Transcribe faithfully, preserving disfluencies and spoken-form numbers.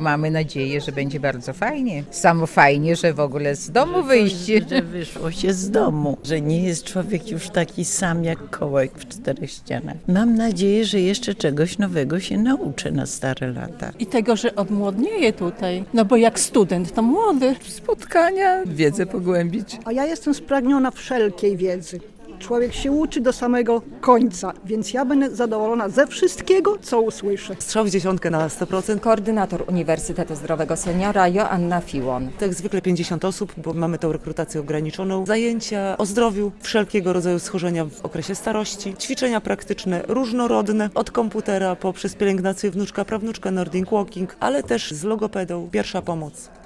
Mamy nadzieję, że będzie bardzo fajnie. Samo fajnie, że w ogóle z domu wyjście. Że wyszło się z domu, że nie jest człowiek już taki sam jak kołek w czterech ścianach. Mam nadzieję, że jeszcze czegoś nowego się nauczę na stare lata. I tego, że odmłodnieje tutaj, no bo jak student to młody. Spotkania, wiedzę pogłębić. A ja jestem spragniona wszelkiej wiedzy. Człowiek się uczy do samego końca, więc ja będę zadowolona ze wszystkiego, co usłyszę. Strzał w dziesiątkę na sto procent. Koordynator Uniwersytetu Zdrowego Seniora Joanna Fiłon. Tak zwykle pięćdziesiąt osób, bo mamy tą rekrutację ograniczoną. Zajęcia o zdrowiu, wszelkiego rodzaju schorzenia w okresie starości, ćwiczenia praktyczne różnorodne, od komputera poprzez pielęgnację wnuczka, prawnuczka, Nordic Walking, ale też z logopedą, pierwsza pomoc.